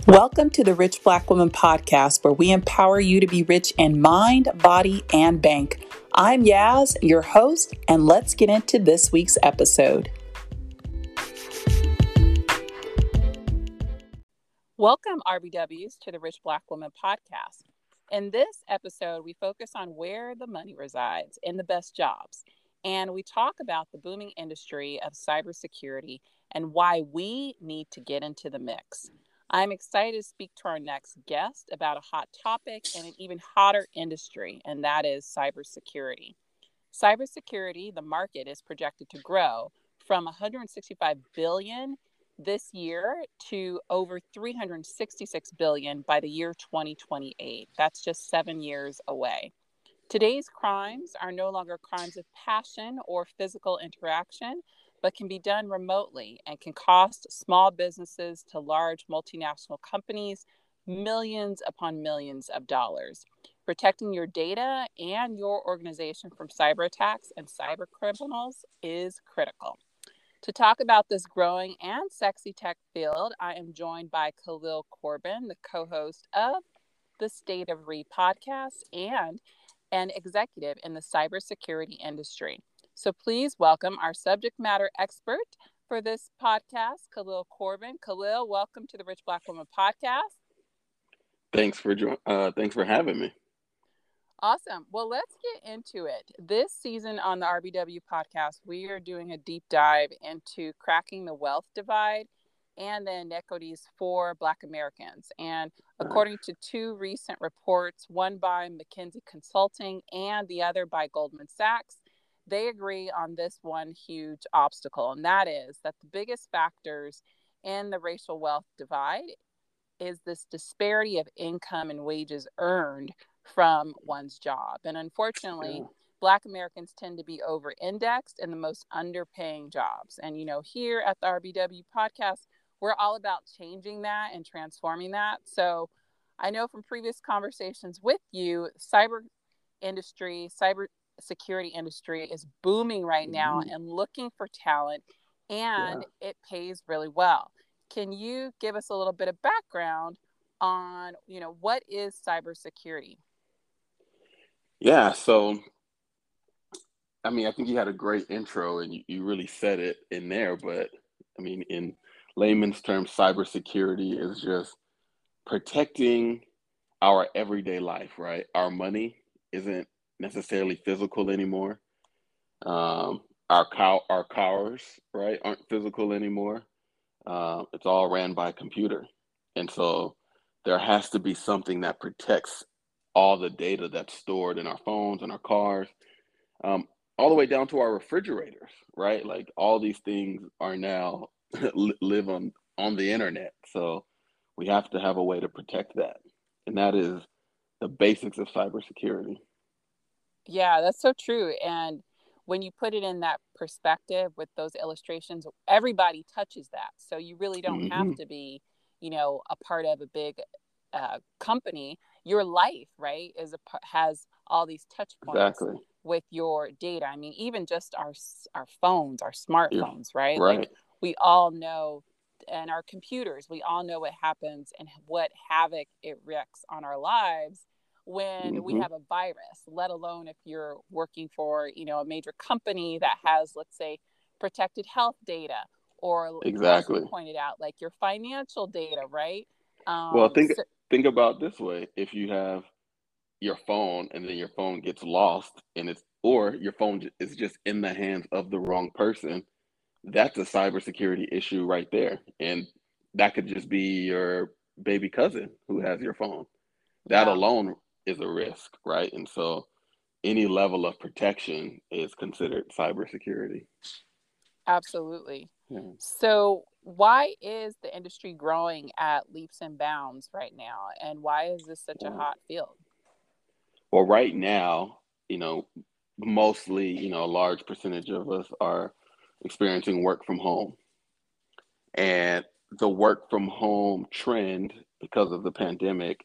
Welcome to the Rich Black Woman Podcast, where we empower you to be rich in mind, body, and bank. I'm Yaz, your host, and let's get into this week's episode. Welcome, RBWs, to the Rich Black Woman Podcast. In this episode, we focus on where the money resides in the best jobs, and we talk about the booming industry of cybersecurity and why we need to get into the mix. I'm excited to speak to our next guest about a hot topic and an even hotter industry, and that is cybersecurity. Cybersecurity, the market is projected to grow from 165 billion this year to over 366 billion by the year 2028. That's just 7 years away. Today's crimes are no longer crimes of passion or physical interaction, but can be done remotely and can cost small businesses to large multinational companies millions upon millions of dollars. Protecting your data and your organization from cyber attacks and cyber criminals is critical. To talk about this growing and sexy tech field, I am joined by Khalil Corbin, the co-host of the State of Re podcast and an executive in the cybersecurity industry. So please welcome our subject matter expert for this podcast, Khalil Corbin. Khalil, welcome to the Rich Black Woman Podcast. Thanks for having me. Awesome. Well, let's get into it. This season on the RBW podcast, we are doing a deep dive into cracking the wealth divide and the inequities for Black Americans. And according to two recent reports, one by McKinsey Consulting and the other by Goldman Sachs, they agree on this one huge obstacle, and that is that the biggest factors in the racial wealth divide is this disparity of income and wages earned from one's job. And unfortunately, Black Americans tend to be over-indexed in the most underpaying jobs. And, here at the RBW podcast, we're all about changing that and transforming that. So I know from previous conversations with you, cybersecurity industry is booming right now and looking for talent, and it pays really well. Can you give us a little bit of background on, what is cybersecurity? Yeah, so I think you had a great intro and you really said it in there, but in layman's terms, cybersecurity is just protecting our everyday life, right? Our money isn't necessarily physical anymore. Our cars, right, aren't physical anymore. It's all ran by computer. And so there has to be something that protects all the data that's stored in our phones and our cars, all the way down to our refrigerators, right? Like all these things are now live on the internet. So we have to have a way to protect that. And that is the basics of cybersecurity. Yeah, that's so true. And when you put it in that perspective with those illustrations, everybody touches that. So you really don't have to be, a part of a big company. Your life, right, has all these touch points with your data. Even just our phones, our smartphones, right? Like we all know, and our computers, we all know what happens and what havoc it wreaks on our lives when we have a virus, let alone if you're working for, a major company that has, let's say, protected health data, or as you pointed out, like your financial data, right? Well, think about it this way. If you have your phone and then your phone gets lost or your phone is just in the hands of the wrong person, that's a cybersecurity issue right there. And that could just be your baby cousin who has your phone. That alone is a risk, right? And so any level of protection is considered cybersecurity. Absolutely. Yeah. So why is the industry growing at leaps and bounds right now? And why is this such a hot field? Well, right now, mostly, a large percentage of us are experiencing work from home. And the work from home trend, because of the pandemic,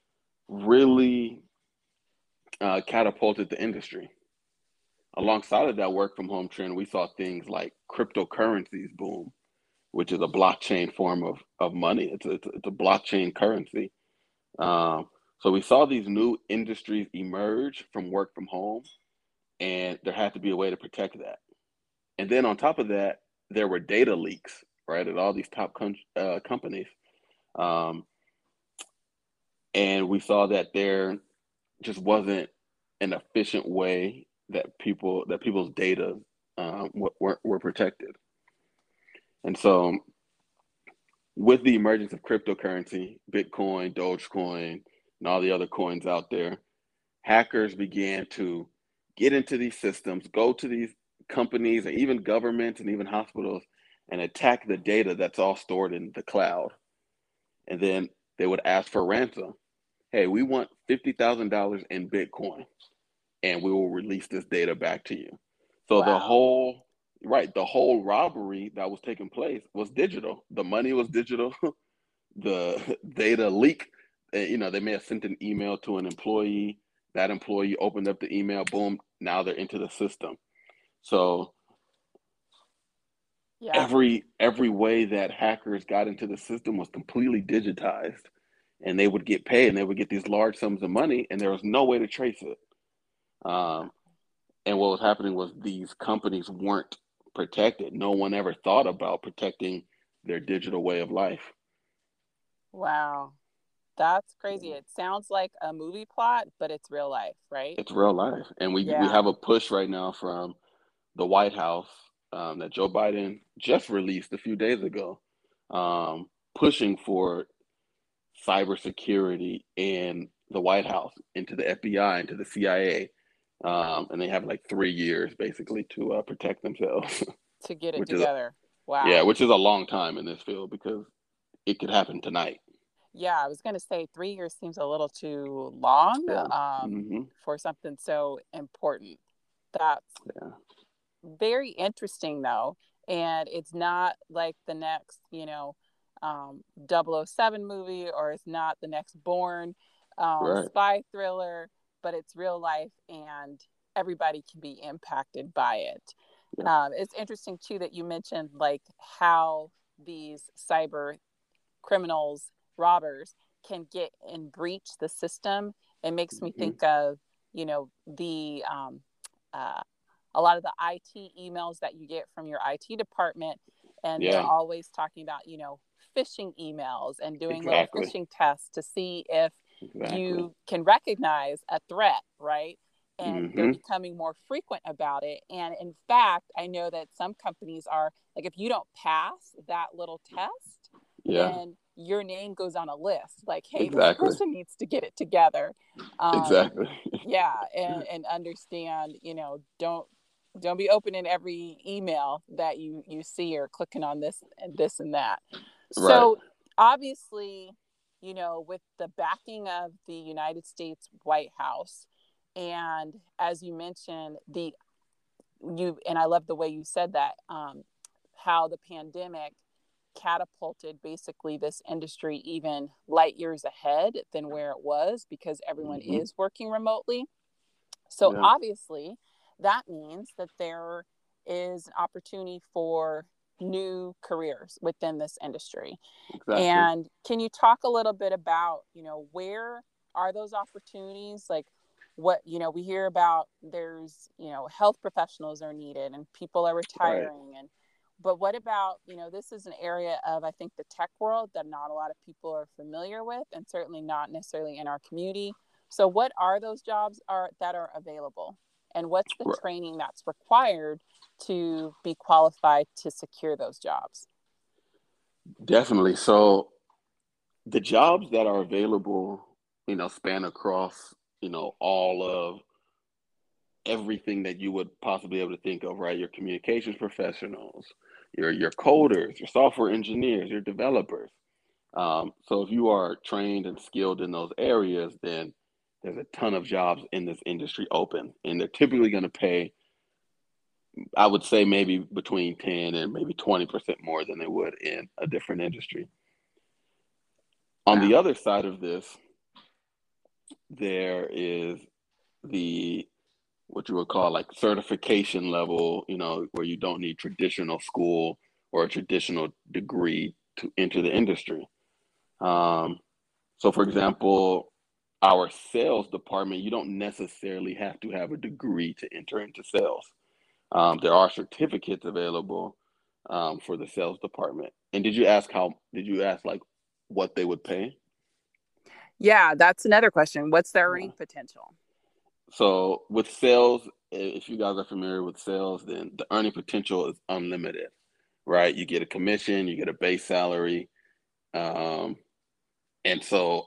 really catapulted the industry. Alongside of that work from home trend, we saw things like cryptocurrencies boom. which is a blockchain form of money. It's a blockchain currency. Um, so we saw these new industries emerge from work from home, and there had to be a way to protect that. And then on top of that, there were data leaks, right, at all these top companies. Um, and we saw that there just wasn't an efficient way that people's data were protected. And so with the emergence of cryptocurrency, Bitcoin, Dogecoin, and all the other coins out there, hackers began to get into these systems, go to these companies and even governments and even hospitals and attack the data that's all stored in the cloud. And then they would ask for ransom. Hey, we want $50,000 in Bitcoin and we will release this data back to you. So Wow. the whole robbery that was taking place was digital. The money was digital. The data leak, they may have sent an email to an employee. That employee opened up the email, boom, now they're into the system. So Yeah. every way that hackers got into the system was completely digitized, and they would get paid and they would get these large sums of money, and there was no way to trace it. Um, and what was happening was these companies weren't protected. No one ever thought about protecting their digital way of life. Wow. That's crazy. It sounds like a movie plot, but it's real life, right? It's real life, and we Yeah. have a push right now from the White House that Joe Biden just released a few days ago, pushing for cybersecurity in the White House, into the FBI, into the CIA, and they have like 3 years basically to protect themselves, To get it which is together. yeah, Wow. which is a long time in this field because it could happen tonight. Yeah, I was going to say 3 years seems a little too long Yeah. Hmm. for something so important. That's Yeah. very interesting, though. And it's not like the next, 007 movie, or it's not the next Bourne Right. spy thriller, but it's real life and everybody can be impacted by it. Yeah. It's interesting, too, that you mentioned like how these cyber criminals, robbers, can get and breach the system. It makes me Hmm. think of, the uh, a lot of the IT emails that you get from your IT department, and they're Yeah. always talking about, phishing emails and doing little Exactly. phishing tests to see if Exactly. you can recognize a threat, right? And they're Hmm. becoming more frequent about it. And in fact, I know that some companies are like, if you don't pass that little test, Yeah. then your name goes on a list like, hey, this Exactly. person needs to get it together. um, Exactly. yeah, and understand, don't be opening every email that you see, or clicking on this and this and that. Right. So obviously, with the backing of the United States White House, and as you mentioned, and I love the way you said that, how the pandemic catapulted basically this industry even light years ahead than where it was, because everyone Hmm. is working remotely. So Yeah. obviously, that means that there is an opportunity for new careers within this industry. Exactly. And can you talk a little bit about, where are those opportunities? Like, what, we hear about, there's, health professionals are needed and people are Right. retiring. And but what about, this is an area of, I think, the tech world that not a lot of people are familiar with, and certainly not necessarily in our community. So what are those jobs that are available? And what's the Right. training that's required to be qualified to secure those jobs? Definitely. So the jobs that are available, span across, all of everything that you would possibly be able to think of, right? Your communications professionals, your coders, your software engineers, your developers. So if you are trained and skilled in those areas, then there's a ton of jobs in this industry open, and they're typically going to pay, I would say, maybe between 10 and maybe 20% more than they would in a different industry. On the Wow. other side of this, there is the what you would call like certification level, where you don't need traditional school or a traditional degree to enter the industry. Um, so, for example, our sales department, you don't necessarily have to have a degree to enter into sales. There are certificates available for the sales department. And did you ask like what they would pay? Yeah, that's another question. What's the Yeah. earning potential? So with sales, if you guys are familiar with sales, then the earning potential is unlimited, right? You get a commission, you get a base salary. Um, and so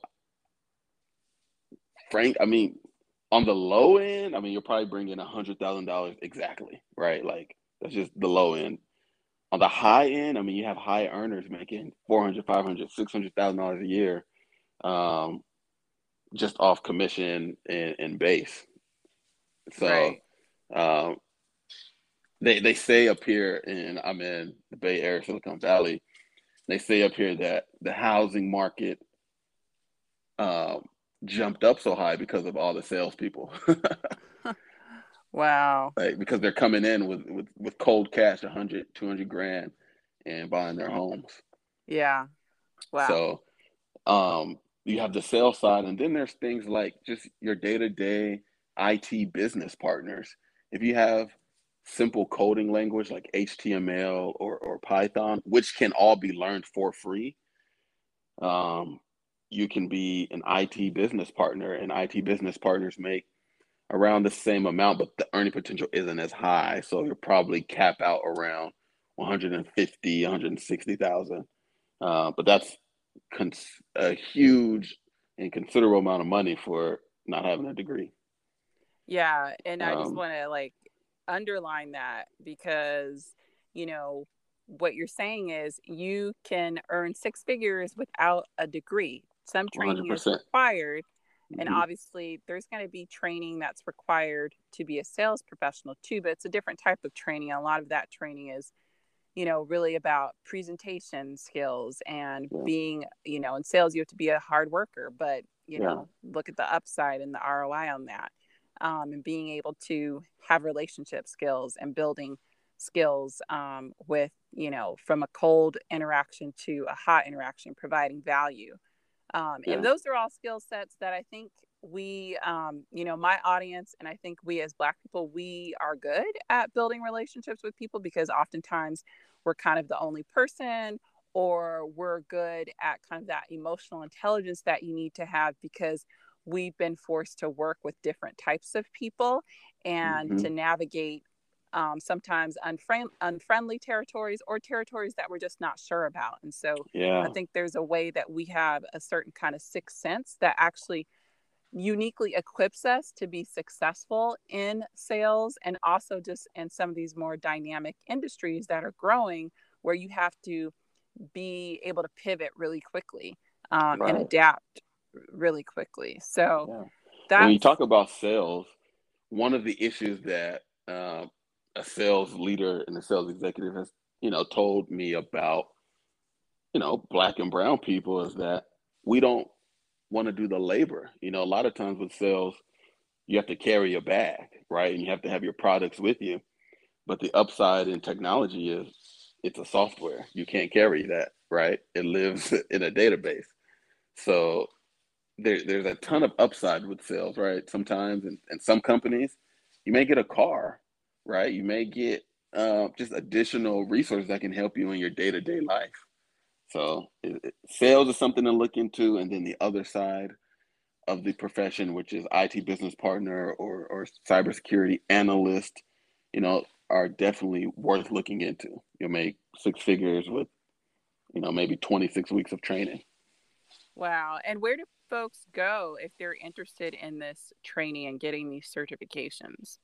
Frank, I mean, on the low end, I mean, you'll probably bring in $100,000 exactly, right? Like that's just the low end. On the high end, I mean, you have high earners making 400, 500, $600,000 a year, um, just off commission and base. So Right. um, they say up here, and I'm in the Bay Area, Silicon Valley. They say up here that the housing market um, jumped up so high because of all the salespeople. Wow. Like because they're coming in with cold cash, 100, 200 grand, and buying their homes. Yeah. Wow. So you have the sales side, and then there's things like just your day-to-day IT business partners. If you have simple coding language like HTML or Python, which can all be learned for free, um, you can be an IT business partner, and IT business partners make around the same amount, but the earning potential isn't as high. So you'll probably cap out around 150, 160,000. But that's a huge and considerable amount of money for not having a degree. Yeah. And I just Um, want to like underline that because, you know, what you're saying is you can earn six figures without a degree. Some training is 100%. required. And Hmm. obviously, there's going to be training that's required to be a sales professional too, but it's a different type of training. A lot of that training is, you know, really about presentation skills and Yeah, being, you know, in sales, you have to be a hard worker, but, you yeah, know, look at the upside and the ROI on that. And being able to have relationship skills and building skills with, you know, from a cold interaction to a hot interaction, providing value. And yeah, those are all skill sets that I think you know, my audience, and I think we as Black people, we are good at building relationships with people because oftentimes we're kind of the only person, or we're good at kind of that emotional intelligence that you need to have because we've been forced to work with different types of people and hmm to navigate sometimes unfriendly territories or territories that we're just not sure about. And so I yeah, think there's a way that we have a certain kind of sixth sense that actually uniquely equips us to be successful in sales and also just in some of these more dynamic industries that are growing where you have to be able to pivot really quickly and right. adapt really quickly. So Yeah. And when you that's talk about sales, one of the issues that a sales leader and a sales executive has, told me about, black and brown people is that we don't want to do the labor. A lot of times with sales, you have to carry a bag, right? And you have to have your products with you. But the upside in technology is it's a software. You can't carry that, right? It lives in a database. So there's a ton of upside with sales, right? Sometimes in some companies, you may get a car, right? You may get just additional resources that can help you in your day-to-day life. So sales is something to look into. And then the other side of the profession, which is IT business partner or cybersecurity analyst, are definitely worth looking into. You'll make six figures with, maybe 26 weeks of training. wow. And where do folks go if they're interested in this training and getting these certifications?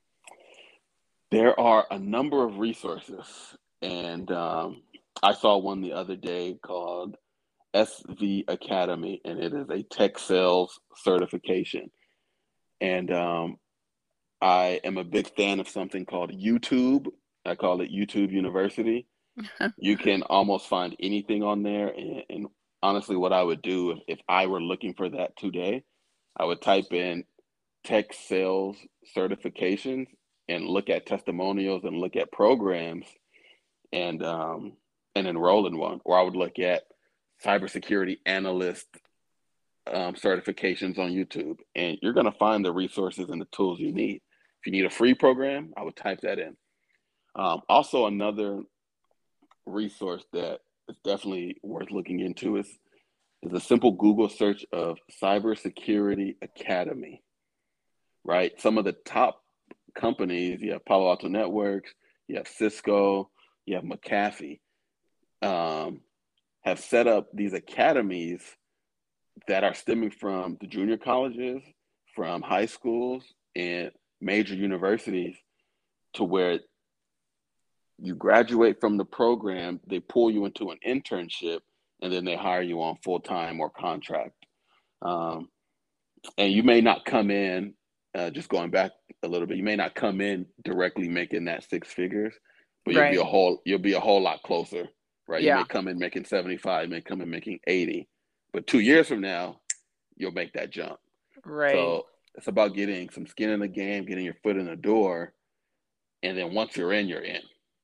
There are a number of resources, and I saw one the other day called SV Academy, and it is a tech sales certification. And I am a big fan of something called YouTube. I call it YouTube University. You can almost find anything on there. And honestly, what I would do if I were looking for that today, I would type in tech sales certifications and look at testimonials and look at programs. and enroll in one. Or I would look at cybersecurity analyst certifications on YouTube, and you're going to find the resources and the tools you need. If you need a free program, I would type that in. Also, another resource that is definitely worth looking into is a simple Google search of Cybersecurity Academy, right? Some of the top companies, you have Palo Alto Networks, you have Cisco, you have McAfee, um, have set up these academies that are stemming from the junior colleges, from high schools, and major universities, to where you graduate from the program, they pull you into an internship, and then they hire you on full time or contract. Um, and you may not come in, just going back a little bit, you may not come in directly making that six figures, but Right. you'll be a whole lot closer, right? You may Yeah. come in making 75, you may come in making 80, but 2 years from now, you'll make that jump. Right. So it's about getting some skin in the game, getting your foot in the door, and then once you're in, you're in.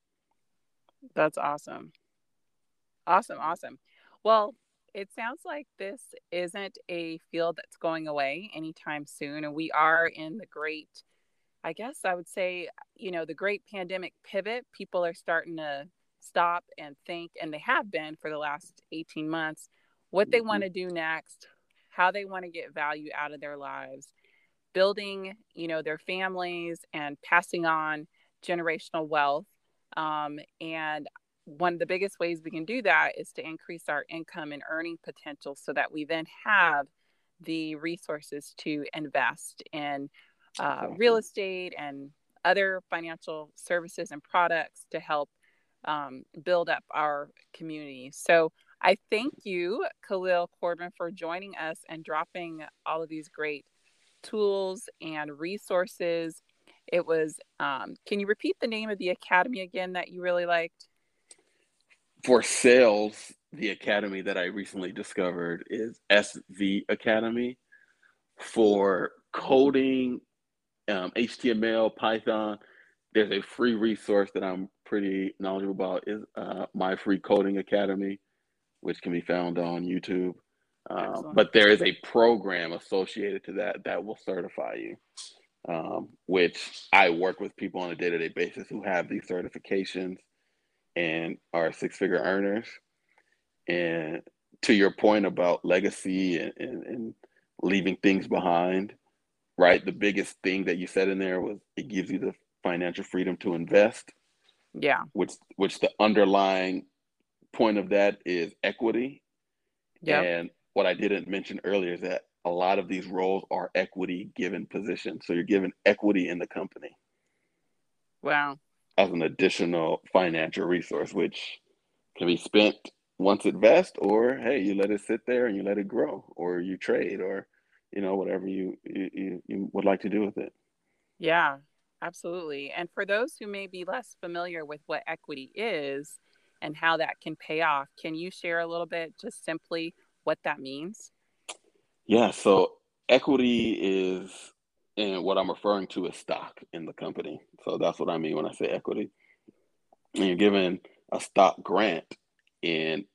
That's awesome. Awesome. Awesome. Well, it sounds like this isn't a field that's going away anytime soon. And we are in the great, I guess I would say, the great pandemic pivot. People are starting to stop and think, and they have been for the last 18 months, what they want Mm-hmm. to do next, how they want to get value out of their lives, building, their families and passing on generational wealth. And one of the biggest ways we can do that is to increase our income and earning potential so that we then have the resources to invest in real Exactly. estate and other financial services and products to help build up our community. So I thank you, Khalil Corbin, for joining us and dropping all of these great tools and resources. It was, can you repeat the name of the academy again that you really liked? For sales, the academy that I recently discovered is SV Academy. For coding, HTML, Python, there's a free resource that I'm pretty knowledgeable about, is My Free Coding Academy, which can be found on YouTube. Excellent. But there is a program associated to that will certify you, which I work with people on a day-to-day basis who have these certifications and are six-figure earners. And to your point about legacy and leaving things behind, right? The biggest thing that you said in there was it gives you the financial freedom to invest, Yeah. which the underlying point of that is equity. Yep. And what I didn't mention earlier is that a lot of these roles are equity given positions. So you're given equity in the company Wow. as an additional financial resource, which can be spent once it vests, or hey, you let it sit there and you let it grow, or you trade, or whatever you would like to do with it. Yeah, absolutely. And for those who may be less familiar with what equity is and how that can pay off, can you share a little bit just simply what that means? Yeah, so equity is, and what I'm referring to is stock in the company. So that's what I mean when I say equity. And you're given a stock grant in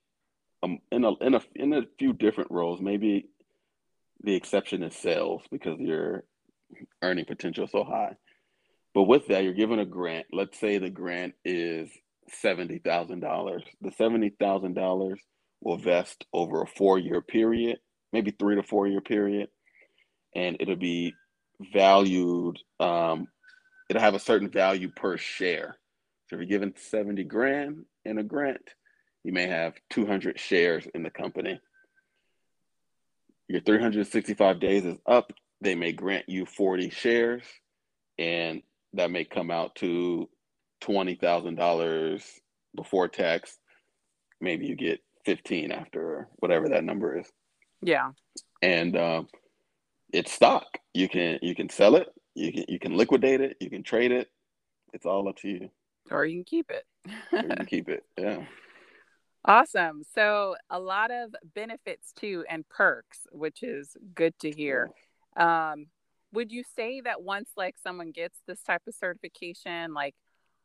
in a few different roles. Maybe the exception is sales because your earning potential is so high. But with that, you're given a grant. Let's say the grant is $70,000. The $70,000 will vest over a 4 year period, maybe 3 to 4 year period, and it'll be valued. It'll have a certain value per share. So if you're given 70 grand in a grant, you may have 200 shares in the company. Your 365 days is up. They may grant you 40 shares, and that may come out to $20,000 before tax. Maybe you get 15 after, whatever that number is. Yeah. And it's stock. You can sell it. You can liquidate it. You can trade it. It's all up to you. Or you can keep Or you can it. keep it. Yeah. Awesome. So, a lot of benefits too and perks, which is good to Yeah. hear. Would you say that once like someone gets this type of certification, like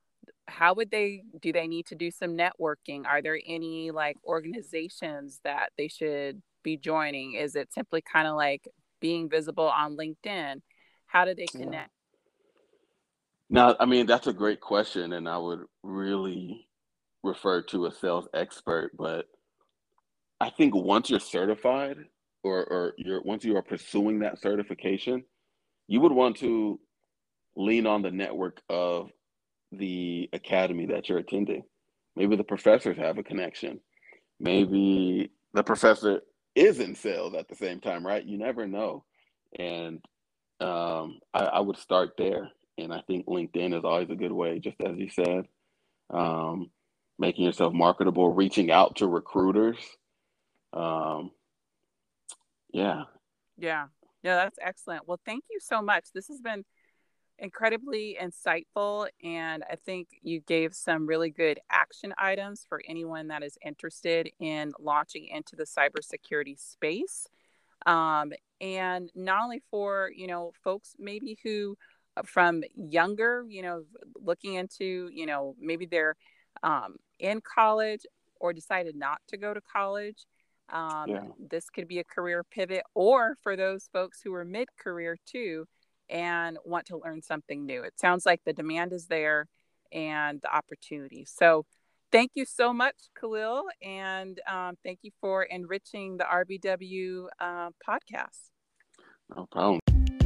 how would do they need to do some networking? Are there any like organizations that they should be joining? Is it simply kind of like being visible on LinkedIn? How do they Yeah. connect? Now, I mean, that's a great question, and I would really refer to a sales expert. But I think once you're certified, or once you are pursuing that certification, you would want to lean on the network of the academy that you're attending. Maybe the professors have a connection. Maybe the professor is in sales at the same time, right? You never know. And I would start there. And I think LinkedIn is always a good way, just as you said, um, making yourself marketable, reaching out to recruiters. Um, yeah, Yeah. Yeah, that's excellent. Well, thank you so much. This has been incredibly insightful, and I think you gave some really good action items for anyone that is interested in launching into the cybersecurity space. Um, and not only for, folks maybe who from younger, looking into, maybe they're in college or decided not to go to college. yeah. This could be a career pivot, or for those folks who are mid-career too and want to learn something new. It sounds like the demand is there and the opportunity. So thank you so much, Khalil, and thank you for enriching the RBW podcast. No problem.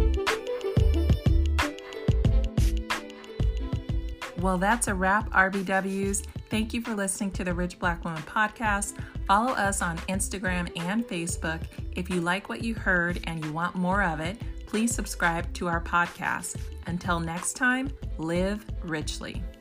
Well, that's a wrap, RBWs. Thank you for listening to the Rich Black Woman podcast. Follow us on Instagram and Facebook. If you like what you heard and you want more of it, please subscribe to our podcast. Until next time, live richly.